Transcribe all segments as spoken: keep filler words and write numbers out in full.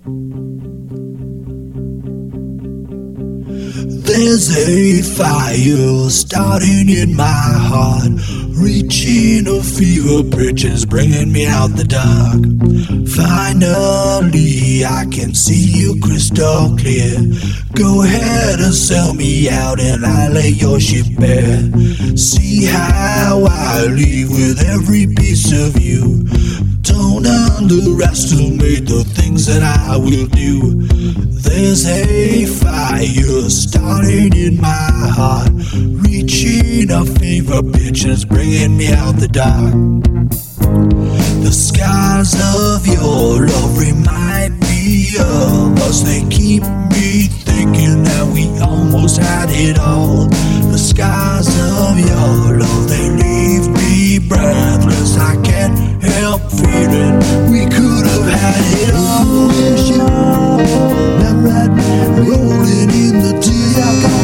There's a fire starting in my heart, reaching a fever pitch, is bringing me out the dark. Finally, I can see you crystal clear. Go ahead and sell me out and I'll lay your ship bare. See how I leave with every piece of you. Don't underestimate the things that I will do. There's a fire starting in my heart, reaching a fever pitch, and it's bringing me out the dark. The skies of your love remind me of us. They keep me thinking that we almost had it all. The skies of your love, they leave me breathless. I can't help feeling we could have had it all. Wish you never had me rolling in the deep.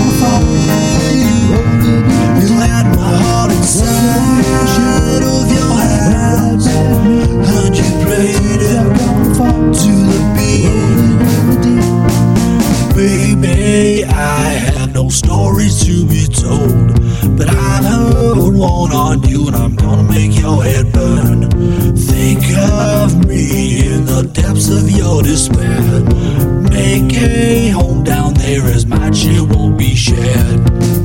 You had my heart inside of your hands, and you played it to the beat. Baby, I have no stories to be told, but I've heard one on you, and I'm gonna make your head burn. Think of me in the depths of your despair. Make a home down there as my share won't be shared.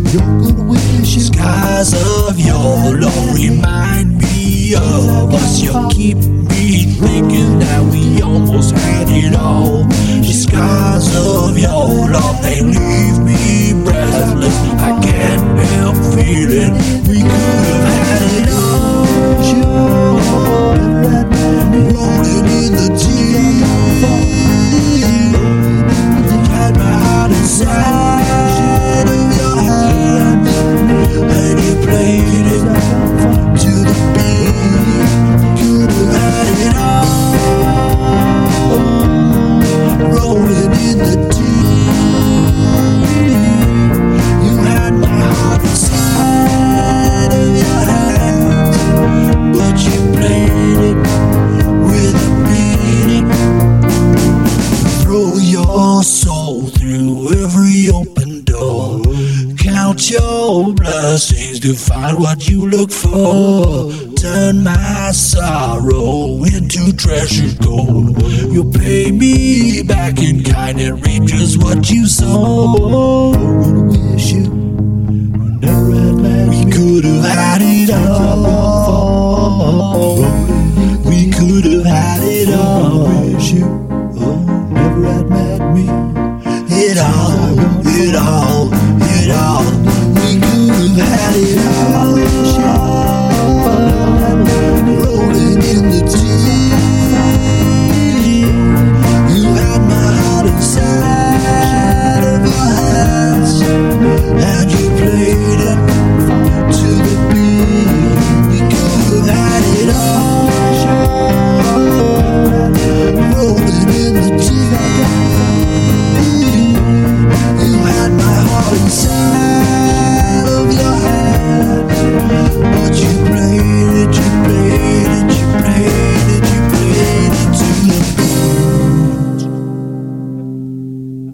Skies of your love remind me of us. You keep me thinking that we almost had it all. The skies of your love, they leave me breathless. I can't help feeling we could have had it all. Rolling in the deep, had my heart inside of your hands, and you played it to the beat. Could have had it all. Rolling in the deep, you had my heart inside of your hands, but you played it with a beating. Throw your soul through every open door. Count your blessings to find what you look for. Turn my sorrow into treasured gold. You'll pay me back in kind and reap just what you sow. Wish you never had met me. We could have had it all. We could have had it all. Wish you never had met me. It all, it all, it all. We could have had it all. Rolling in the